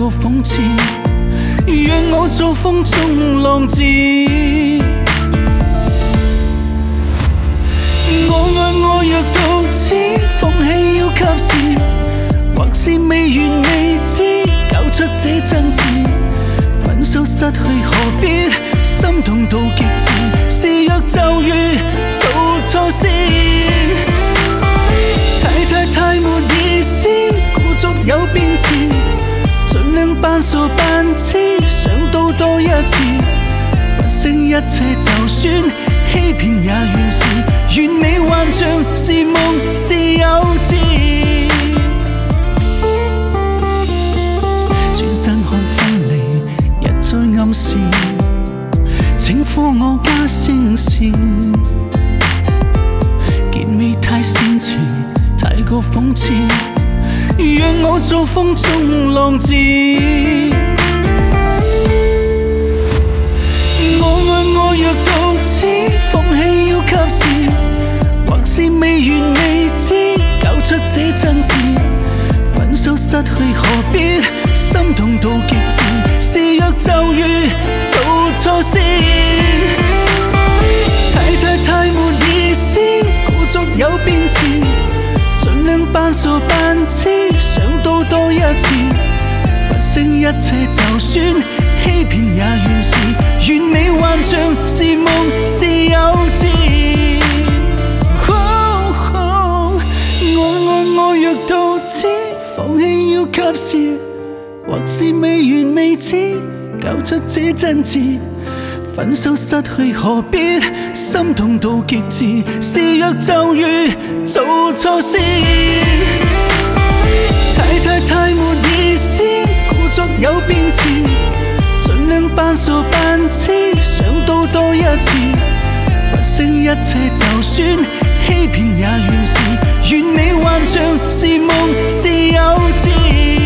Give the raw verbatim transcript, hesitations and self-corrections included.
過諷刺，讓我做風中浪子。我愛我若到此，放棄要及時，或是未完未知，搞出這真摯。分手失去何必心痛到極致，是若就遇做錯事，太太太沒意思，故作有變詞，盡量扮傻扮痴，想到多一次，不惜一切就算欺騙也願是，完美幻象是夢是幼稚。轉身看分離，一再暗示，請呼我加聲線。結尾太煽情，太過諷刺，讓我做風中浪子。我愛我若到此，放棄要及時，或是未完未知，搞出這真摯。分手失去何必心痛到極致，是若就遇做錯事，太太太沒意思，故作有變詞，盡量扮傻扮痴，想到多一次，不惜一切就算欺騙也願是，完美幻象是夢是幼稚。哦哦、我愛我若到此，放棄要及時，或是未完未知，搞出這真摯。分手失去何必心痛到極致，是若就遇做錯事，太太太沒意思，故作有變詞，盡量扮傻扮痴，想到多一次，不惜一切就算欺騙也願是，完美幻象是夢是幼稚。